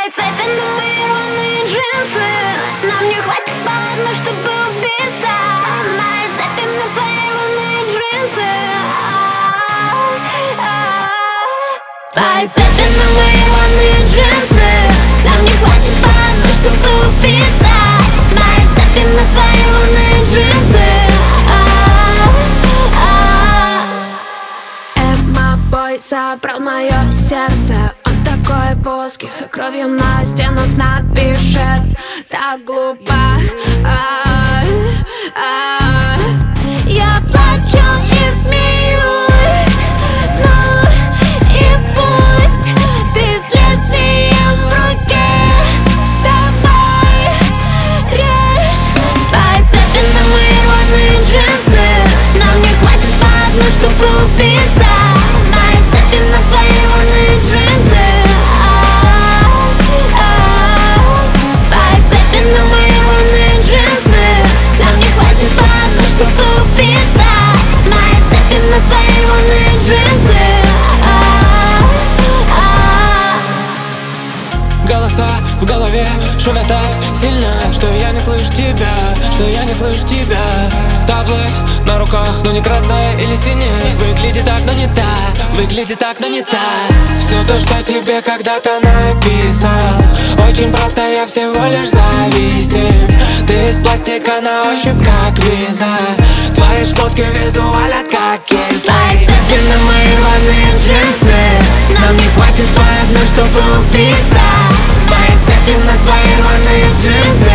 Твои цепи на мои рваные джинсы. Нам не хватит по одной, чтобы убиться. Мои цепи на твои рваные джинсы. Твои цепи на мои рваные джинсы. Нам не хватит по одной, чтобы убиться. Мои цепи на твои рваные джинсы. Эмо-бой забрал мое сердце. Он такой воздух и кровью на стенах напишет. Так глупо. Я плачу и смеюсь. Ну и пусть ты с лезвием в руке. Давай режь. Твои цепи на мои рваные джинсы. Нам не хватит по одной, чтобы убиться. Мои цепи на твои рваные джинсы. Твои цепи на мои рваные джинсы. Нам не хватит по одной, чтобы убиться. Мои цепи на твои рваные джинсы. Голоса в голове шумят так сильно, что я не слышу тебя, что я не слышу тебя. Таблы на руках, но не красная или синяя. Выглядит так, но не так, выглядит так, но не так. Все то, что тебе когда-то написал, очень просто, я всего лишь зависим. Ты из пластика на ощупь, как виза. Твои шмотки визуалят, как кисть. Твои цепи на мои рваные джинсы. Нам не хватит по одной, чтобы убиться. Мои цепи на твои рваные джинсы.